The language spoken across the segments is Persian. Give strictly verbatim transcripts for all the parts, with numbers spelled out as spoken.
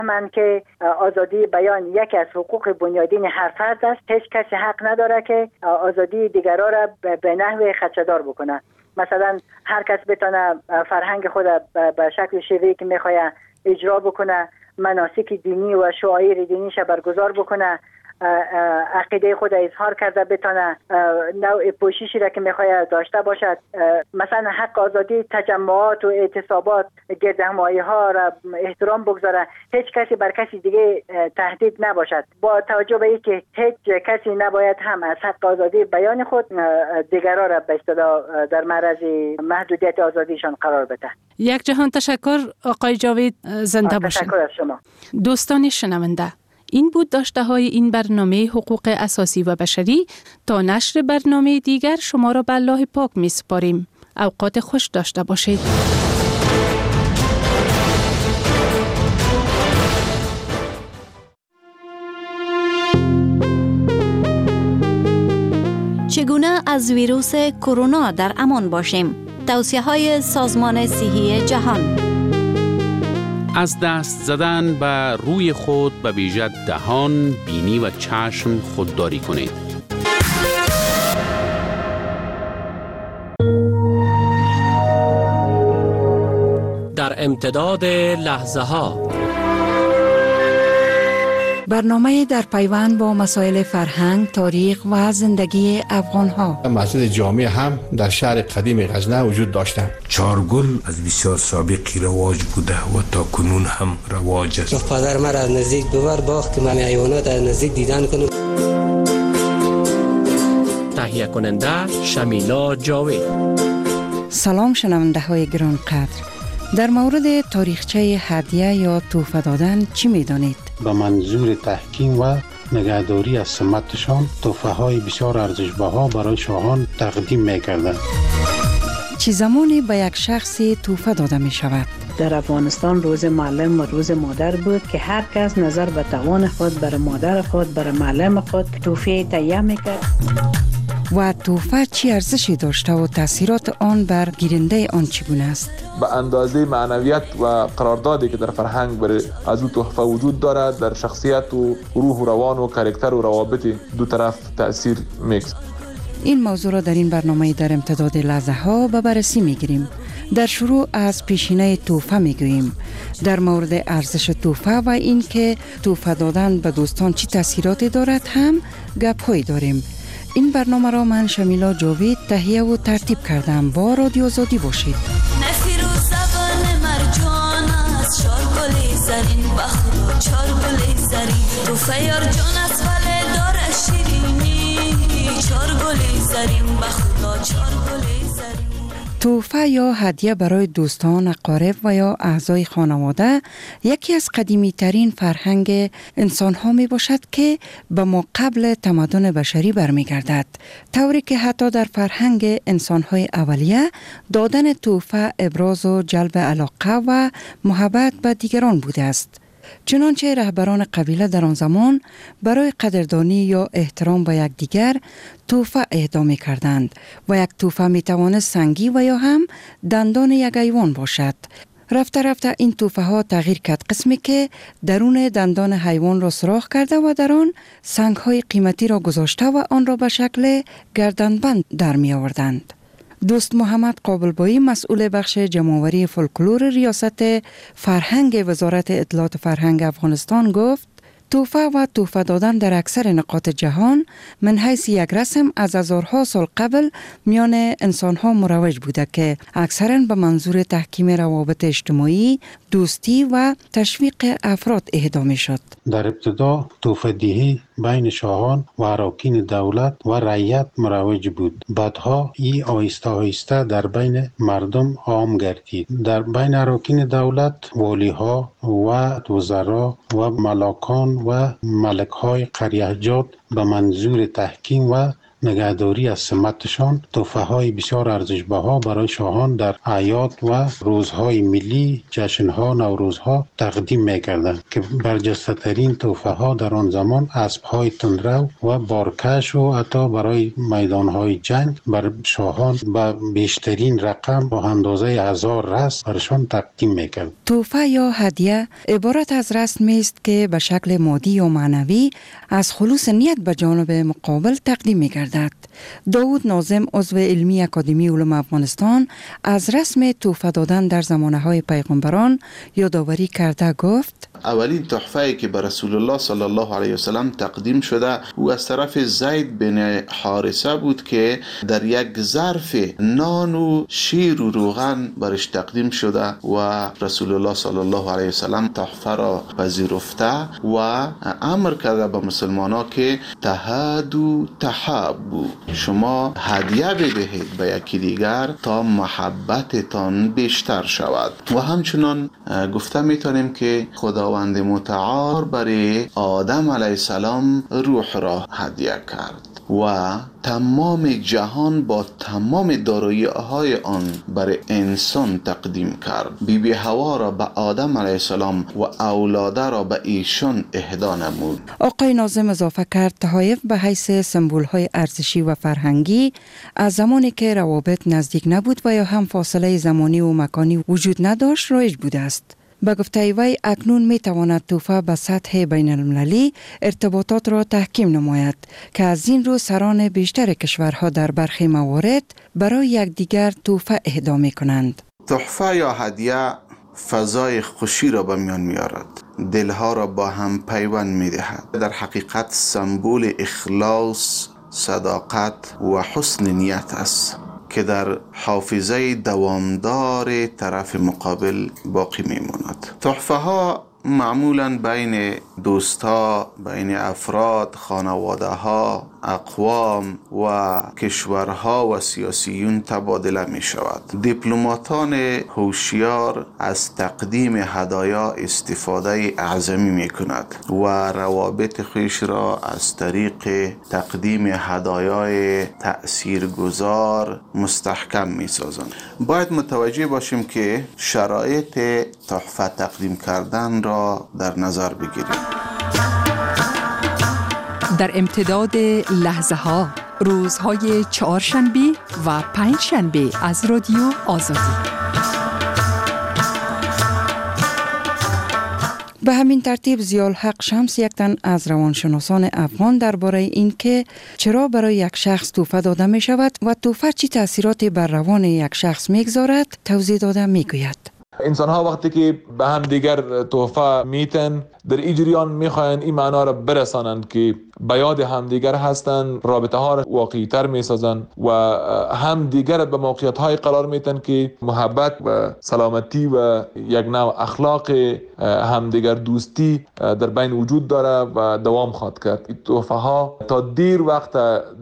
من که آزادی بیان یکی از حقوق بنیادین هر فرد است. هیچ کسی حق نداره که آزادی دیگران را به نحو خدشه‌دار بکنه. مثلا هر کس بتونه فرهنگ خود به شکل شیوهی که میخواد اجرا بکنه، مناسک دینی و شعائر دینیش برگزار بکنه، عقیده خود اظهار کرده، بتونه نوع پوششی را که میخواد داشته باشد. مثلا حق آزادی تجمعات و اعتصابات، گردهمایی ها را احترام بگذاره. هیچ کسی بر کسی دیگه تهدید نباشد. با توجه به اینکه هیچ کسی نباید هم از حق آزادی بیان خود دیگران را به اصطلاح در معرض محدودیت آزادیشان قرار بده. یک جهان تشکر آقای جاوید، زنده باشید. تشکر از شما. دوستان شنونده، این بود داشته های این برنامه حقوق اساسی و بشری. تا نشر برنامه دیگر شما را به الله پاک می سپاریم. اوقات خوش داشته باشید. چگونه از ویروس کرونا در امان باشیم؟ توصیه های سازمان صحی جهان. از دست زدن به روی خود به ویژه دهان، بینی و چشم خودداری کنید. در امتداد لحظه ها، برنامه در پیوند با مسائل فرهنگ، تاریخ و زندگی افغان‌ها. مسجد جامع هم در شهر قدیم غزنه وجود داشته. چارگل از بسیار سابقی رواج بوده و تا کنون هم رواج است. پدر من از نزدیک ببر باخت که من حیوانات از نزدیک دیدن کنم. تهیه کننده شمیلا جاوید. سلام شنونده های گران قدر. در مورد تاریخچه هدیه یا تحفه دادن چی می‌دانید؟ به منظور تحکیم و نگهداری از سمتشان تحفه های بسیار ارزش‌بها برای شاهان تقدیم می‌کردند. چه زمانی به یک شخصی تحفه داده می شود؟ در افغانستان روز معلم و روز مادر بود که هر کس نظر به توان خود برای مادر خود، برای معلم خود تحفه تهیه می‌کرد. و تحفه چی ارزشی داشته و تاثیرات آن بر گیرنده آن چگونه است؟ به اندازه معنویت و قراردادی که در فرهنگ برای از او تحفه وجود دارد، در شخصیت و روح و روان و کاراکتر و روابط دو طرف تأثیر می‌گذارد. این موضوع را در این برنامه در امتداد لحظه ها به بررسی می‌گیریم. در شروع از پیشینه تحفه می‌گوییم. در مورد ارزش تحفه و این که تحفه دادن به دوستان چه تاثیراتی دارد هم گپ‌هایی داریم. این برنامه را من شمیلا جاوید تهیه و ترتیب کردم. با رادیو آزادی باشید. نفیر و زبان مرجان از چار گلی زرین بخدا چار گلی زرین تو فیار جان از ولی داره شیرینی چار گلی زرین بخدا چار گلی زرین. تحفه یا هدیه برای دوستان، اقارب و یا اعضای خانواده یکی از قدیمی ترین فرهنگ انسان ها می باشد که به ما قبل تمدن بشری برمی گردد. طوری که حتی در فرهنگ انسان های اولیه دادن تحفه ابراز و جلب علاقه و محبت به دیگران بوده است. چنانچه رهبران قبیله در آن زمان برای قدردانی یا احترام به یکدیگر تحفه اهدا می‌کردند و یک تحفه می‌تواند سنگی و یا هم دندان یک حیوان باشد. رفته رفته این تحفه ها تغییر کرد، قسمی که درون دندان حیوان را سوراخ کرده و در آن سنگ های قیمتی را گذاشته و آن را به شکل گردنبند در می آوردند. دوست محمد قابلبایی، مسئول بخش جمع‌آوری فولکلور ریاست فرهنگ وزارت اطلاعات فرهنگ افغانستان گفت تحفه و تحفه دادن در اکثر نقاط جهان من حیث یک رسم از هزارها سال قبل میان انسان‌ها مروج بوده که اکثراً به منظور تحکیم روابط اجتماعی، دوستی و تشویق افراد اهدا می‌شد. در ابتدا تحفه دهی بین شاهان و اراکین دولت و رعیت مروج بود. بعدها ای آهسته آهسته در بین مردم عام گردید. در بین اراکین دولت والی‌ها و وزرا و ملاکان و ملک‌های قریه‌جات به منظور تحکیم و نگهداری از سمتشان تحفه های بسیار ارزشبها برای شاهان در اعیاد و روزهای ملی، جشنها، نوروزها تقدیم می‌کردند که برجسته ترین تحفه ها در آن زمان اسب های تندرو و بارکش و حتی برای میدان های جنگ بر شاهان به بیشترین رقم با اندازه هزار رسم برشان تقدیم می‌کرد. تحفه یا هدیه عبارت از رسمی است که به شکل مادی یا معنوی از خلوص نیت به جانب مقابل تقدیم می‌گردد. داود ناظم عضو علمی اکادمی علوم افغانستان از رسم تحفه دادن در زمانه‌های پیغمبران یادآوری کرده گفت: اولین تحفه‌ای که به رسول الله صلی الله علیه و سلم تقدیم شده او از طرف زید بن حارثه بود که در یک ظرف نان و شیر و روغن برش تقدیم شده و رسول الله صلی الله علیه و سلم تحفه را پذیرفته و امر کرده به مسلمانان که تهادوا تحابوا، شما هدیه بدهید به یکی دیگر تا محبتتان بیشتر شود. و همچنان گفته میتونیم که خدا خداوند متعال برای آدم علیه السلام روح را هدیه کرد و تمام جهان با تمام دارایی‌های آن برای انسان تقدیم کرد. بی بی حوا را به آدم علیه السلام و اولاده را به ایشان اهدا نمود. آقای ناظم اضافه کرد تحایف به حیث سمبول‌های ارزشی و فرهنگی از زمانی که روابط نزدیک نبود و یا هم فاصله زمانی و مکانی وجود نداشت رایج بوده است. به گفته وی اکنون می تواند تحفه به سطح بین المللی ارتباطات را تحکیم نماید که از این رو سران بیشتر کشورها در برخی موارد برای یکدیگر تحفه اهدا می کنند. تحفه یا هدیه فضای خوشی را به میان می آرد، دلها را با هم پیوند می دهد. در حقیقت سمبول اخلاص، صداقت و حسن نیت است که در حافظه دوامدار طرف مقابل باقی میماند. تحفه ها معمولاً بین دوستها، بین افراد، خانواده ها، اقوام و کشورها و سیاسیون تبادله می شود. دیپلماتان هوشیار از تقدیم هدایا استفاده اعظمی می کند و روابط خویش را از طریق تقدیم هدایای تأثیرگذار مستحکم می سازند. باید متوجه باشیم که شرایط تحفه تقدیم کردن را در نظر بگیریم. در امتداد لحظه ها، روزهای چهارشنبه و پنج شنبه از رادیو آزادی. به همین ترتیب ضیاءالحق شمس یک تن از روانشناسان افغان درباره این که چرا برای یک شخص تحفه داده می شود و تحفه چی تأثیراتی بر روان یک شخص می گذارد توضیح داده می گوید. انسان ها وقتی که به هم دیگر تحفه میتن در این جریان میخواین این معنا را برسانند که به یاد هم دیگر هستن، رابطه ها را واقعی تر میسازن و هم دیگر به موقعیت های قرار میتن که محبت و سلامتی و یک نوع اخلاق هم دیگر دوستی در بین وجود داره و دوام خواهد کرد. این تحفه ها تا دیر وقت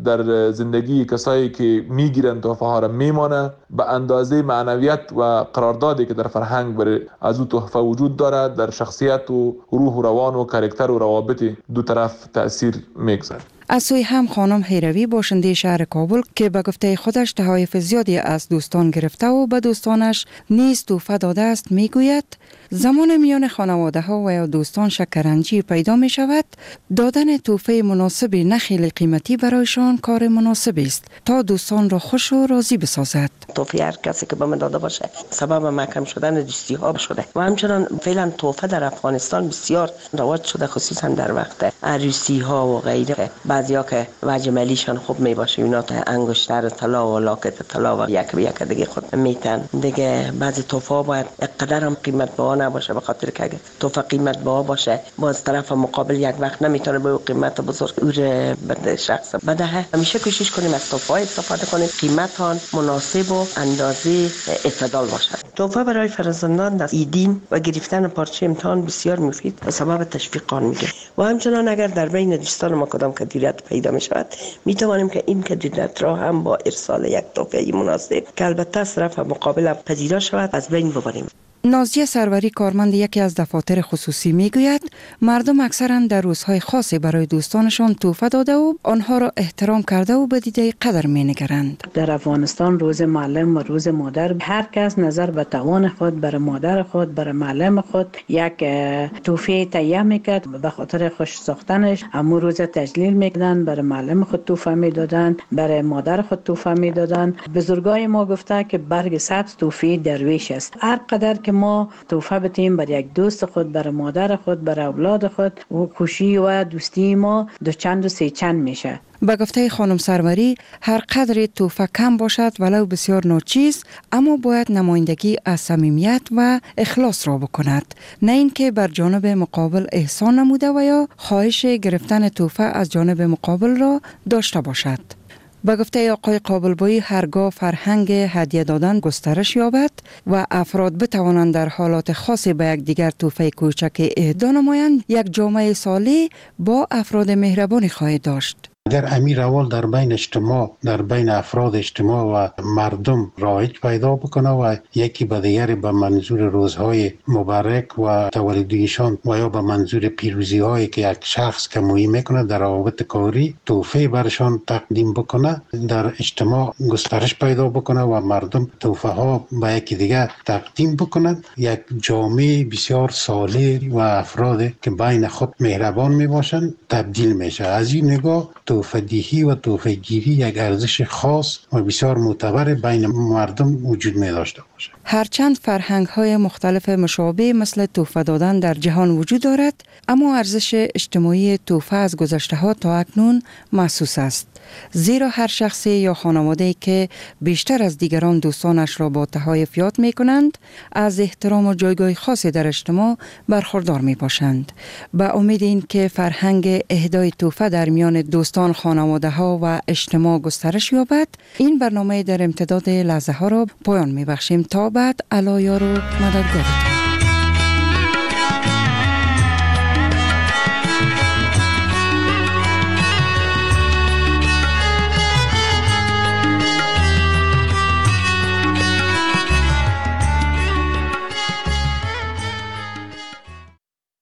در زندگی کسایی که میگیرن تحفه ها را میمانه، به اندازه معنویت و قراردادی که در فرهنگ برای از او تحفه وجود داره در شخصیت و روح و روان و کاراکتر و روابط دو طرف تأثیر میگذاره. از سوی هم خانم حیروی باشنده شهر کابل که به گفته خودش تحایف زیادی از دوستان گرفته و به دوستانش نیز تحفه داده است میگوید زمان میان خانواده ها و یا دوستان شکرنجی پیدا می شود، دادن تحفه مناسب نه خیلی قیمتی برایشان کار مناسبی است تا دوستان را خوش و راضی بسازد. تحفه هر کسی که به من داده باشه سبب محکم شدن دوستی ها شده و همچنان فعلا تحفه در افغانستان بسیار رواج شده، خصوصا در وقت عروسی ها و غیره. بعضیا که وجه ملیشان خوب می باشه اینا تا انگشتر طلا و لاکت طلا و یک به یک دیگه خود میتن دیگه. بعضی تحفه باید اقدر هم قیمت با نباشه، به خاطر که اگه تحفه قیمت با باشه باز طرف مقابل یک وقت نمیتونه به قیمت بزرگ او بده شخص بده. همیشه کوشش کنیم از تحفه استفاده کنیم قیمت آن مناسب و اندازه اعتدال باشد. تحفه برای فرزندان در ایدین و گرفتن پارچه امتحان بسیار مفید و سبب تشویق آن میگه و همچنان اگر در بین دوستان ما کدام کدیریت پیدا می شود می توانیم که این کدیریت را هم با ارسال یک تحفه مناسب که البته از طرف مقابل پذیرا شود از بین ببریم. نازیه سروری کارمند یکی از دفاتر خصوصی میگوید مردم اکثرا در روزهای خاصی برای دوستانشان تحفه داده و آنها را احترام کرده و به دیده قدر مینگرند. در افغانستان روز معلم و روز مادر هر کس نظر به توان خود برای مادر خود برای معلم خود یک تحفه تهیه میکرد به خاطر خوش ساختنش. امو روز تجلیل میکردن، برای معلم خود تحفه میدادن، برای مادر خود تحفه میدادن. بزرگای ما گفته که برگ سبز تحفه درویش است. هر قدر که ما تحفه بدیم برای یک دوست خود، برای مادر خود، برای اولاد خود، و خوشی و دوستی ما دو چند و سه چند میشه. به گفته خانم سروری هر قدر تحفه کم باشد ولو بسیار ناچیز، اما باید نمایندگی از صمیمیت و اخلاص را بکند، نه اینکه بر جانب مقابل احسان نموده و یا خواهش گرفتن تحفه از جانب مقابل را داشته باشد. با گفته آقای قابلبایی هرگاه فرهنگ هدیه دادن گسترش یابد و افراد بتوانند در حالات خاصی به یک دیگر تحفه کوچک اهدا نمایند، یک جامعه صالح با افراد مهربانی خواهد داشت. اگر امیر اول در بین اجتماع در بین افراد اجتماع و مردم رایج پیدا بکنه و یکی به دیگری به منظور روزهای مبارک و تولدیشان و یا به منظور پیروزی هایی که یک شخص کمویی میکنه در روابط کاری تحفه برشان تقدیم بکنه، در اجتماع گسترش پیدا بکنه و مردم تحفه ها به یکی دیگر تقدیم بکنند، یک جامعه بسیار صالح و افراد که بین خود مهربان میباشند تبدیل میشه. از این نگاه تحفه دهی و تحفه گیری یک ارزش خاص و بسیار معتبر بین مردم وجود می داشته باشه. هرچند فرهنگ های مختلف مشابه مثل تحفه دادن در جهان وجود دارد، اما ارزش اجتماعی تحفه از گذشته ها تا اکنون محسوس است. زیرا هر شخصی یا خانواده‌ای که بیشتر از دیگران دوستانش را با تحایف یاد می کنند، از احترام و جایگاه خاصی در اجتماع برخوردار می باشند. به امید این که فرهنگ اهدای تحفه در میان دوستان، خانواده ها و اجتماع گسترش یابد، این برنامه در امتداد لحظه ها را پایان می بخشیم. تا بعد، الله یار و مددگارتان.